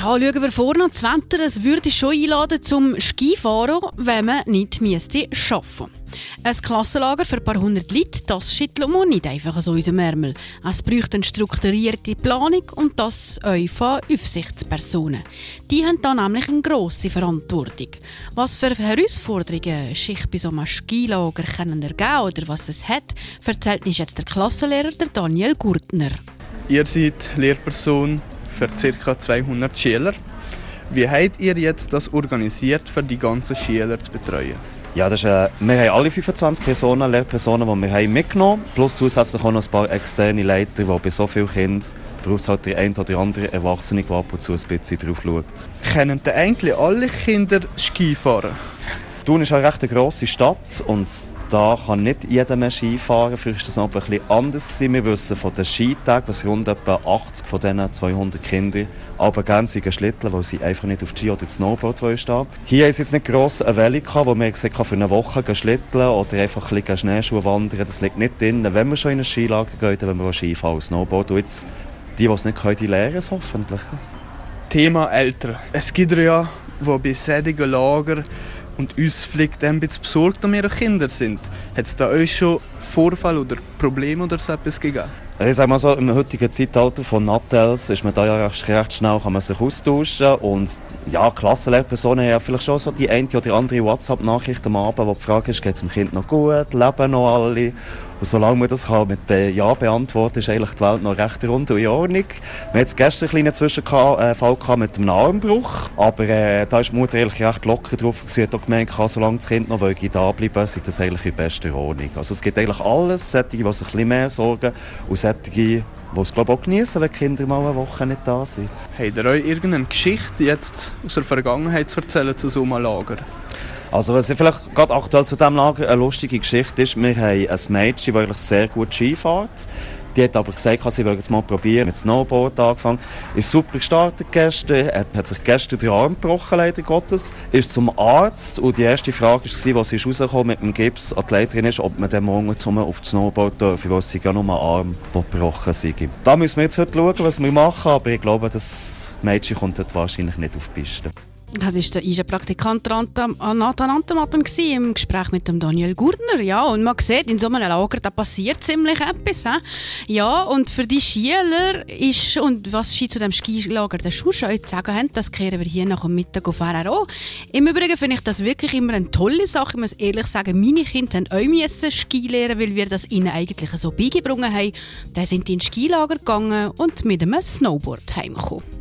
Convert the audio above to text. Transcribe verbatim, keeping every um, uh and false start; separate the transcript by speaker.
Speaker 1: Ja, schauen wir vorne das Wetter. Es würde schon einladen zum Skifahren, wenn man nicht müsste arbeiten müsste. Ein Klassenlager für ein paar hundert Leute, das schütteln wir nicht einfach so aus dem Ärmel. Es braucht eine strukturierte Planung und das auch von Aufsichtspersonen. Die haben da nämlich eine grosse Verantwortung. Was für Herausforderungen sich bei so einem Skilager ergeben oder was es hat, erzählt uns jetzt der Klassenlehrer der Daniel Gurtner.
Speaker 2: Ihr seid Lehrperson für ca. zweihundert Schüler. Wie habt ihr jetzt das organisiert, für die ganzen Schüler zu betreuen?
Speaker 3: Ja, das ist, äh, wir haben alle fünfundzwanzig Personen, Lehrpersonen, die wir haben mitgenommen haben. Plus zusätzlich auch noch ein paar externe Leiter, die bei so vielen Kindern braucht es halt der eine oder andere Erwachsene, der ab und zu ein bisschen drauf schaut.
Speaker 2: Können denn eigentlich alle Kinder Ski fahren?
Speaker 3: Thun ist eine recht grosse Stadt und da kann nicht jeder mehr Ski fahren. Vielleicht ist das noch ein bisschen anders sein. Wir wissen von den Skitagen, dass rund etwa achtzig von diesen zweihundert Kindern aber gerne schlitteln, weil sie einfach nicht auf Ski oder Snowboard stehen wollen. Hier haben sie jetzt nicht gross eine Welle gehabt, wo man gesagt für eine Woche schlitteln oder einfach ein bisschen Schneeschuhe wandern. Das liegt nicht drin. Wenn wir schon in ein Skilager gehen, dann wollen wir auch Skifahren und Snowboard. Und jetzt, die, die es nicht können, die lernen es hoffentlich.
Speaker 2: Thema Eltern. Es gibt ja, die bei solchen Lagern und uns fliegt ein bisschen besorgt um ihre Kinder sind. Hat es da euch schon Vorfälle oder Probleme oder so etwas gegeben?
Speaker 3: Ich sage mal so, im heutigen Zeitalter von Nattels ist man da ja recht, recht schnell, kann man sich austauschen und ja, Klassenlehrpersonen haben ja vielleicht schon so die eine oder andere WhatsApp-Nachricht am Abend, wo die Frage ist, geht es dem Kind noch gut, leben noch alle? Und solange man das kann mit Be- Ja beantworten, ist eigentlich die Welt noch recht rund und in Ordnung. Wir hatten jetzt gestern einen kleinen Zwischenfall mit einem Armbruch, aber äh, da ist die Mutter eigentlich recht locker drauf. Sie hat auch gemeint, solange das Kind noch da bleiben will, ist das eigentlich in bester Ordnung. Also es gibt eigentlich alles, solche, die sich ein bisschen mehr sorgen und solche, die es glaube ich, auch genießen, wenn die Kinder mal eine Woche nicht da sind.
Speaker 2: Habt ihr euch irgendeine Geschichte jetzt aus der Vergangenheit zu erzählen zu so einem Lager?
Speaker 3: Also was vielleicht gerade aktuell zu diesem Lager eine lustige Geschichte ist, wir haben ein Mädchen, das eigentlich sehr gut Ski fährt. Die hat aber gesagt, sie will jetzt mal probieren, mit Snowboard angefangen. Ist super gestartet gestern, hat, hat sich gestern den Arm gebrochen, leider Gottes. Ist zum Arzt und die erste Frage war, als sie rausgekommen mit dem Gips an die Leiterin ist, ob man den morgen zusammen auf das Snowboard dürfen, weil es ja nur ein Arm, der gebrochen sei. Da müssen wir jetzt heute schauen, was wir machen, aber ich glaube, das Mädchen kommt heute wahrscheinlich nicht auf die Piste.
Speaker 1: Das war der I G E-Praktikant Nathan Antematton im Gespräch mit dem Daniel Gurtner. Ja, und man sieht, in so einem Lager da passiert ziemlich etwas. He? Ja, und für die Schüler ist, und was sie zu dem Skilager der Schuhscheu zu sagen haben, das kehren wir hier nach dem Mittag auf R R O. Im Übrigen finde ich das wirklich immer eine tolle Sache. Ich muss ehrlich sagen, meine Kinder haben auch müssen Ski lernen, weil wir das ihnen eigentlich so beigebracht haben. Dann sind die ins Skilager gegangen und mit einem Snowboard heimgekommen.